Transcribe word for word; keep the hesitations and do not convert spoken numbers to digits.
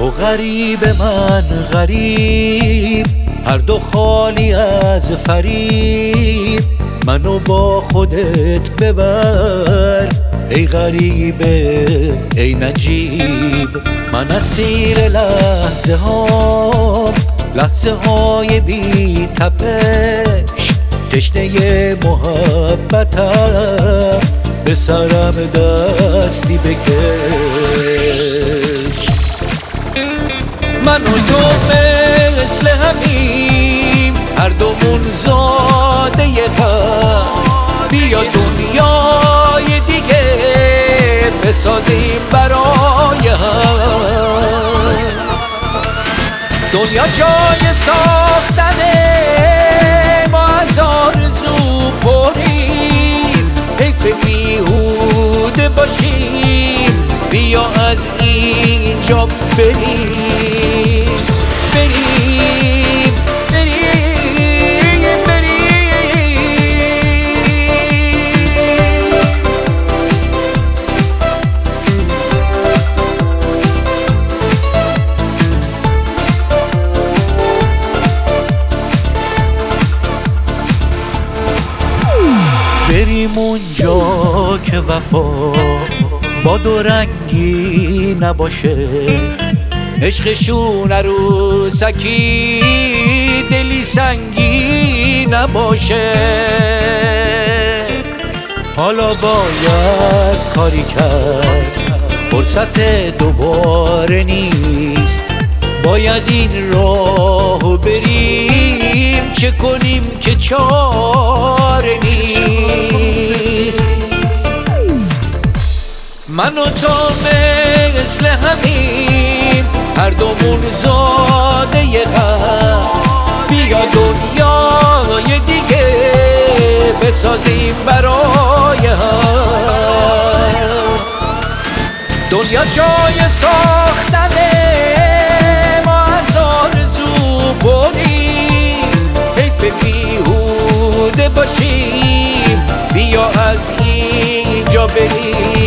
تو غریب من غریب، هر دو خالی از فریب. منو با خودت ببر ای غریبه ای نجیب. من اسیر لحظه ها، لحظه های بی تپش، تشنه محبتم، به سرم دستی بکش. من و تو مثل همیم، هر دومون زاده غم. بیا دنیای دیگه بسازیم برای هم. دنیا جای ساختنه، ما از آرزو پریم. حیف بیهوده باشیم، بیا از اینجا بریم بریم بریم بریم. بریم اونجا که وفا با دو رنگی نباشه، عشقشون عروسکی دلی سنگی نباشه. حالا باید کاری کرد، فرصت دوباره نیست. باید این راهو بریم، چه کنیم که چاره نیست. من و تو مثل همیم، هر دومون زاده غم. بیا دنیای دیگه بسازیم برای هم. دنیا جای ساختنه، ما از آرزو بریم. حیف بیهوده باشیم، بیا از اینجا بریم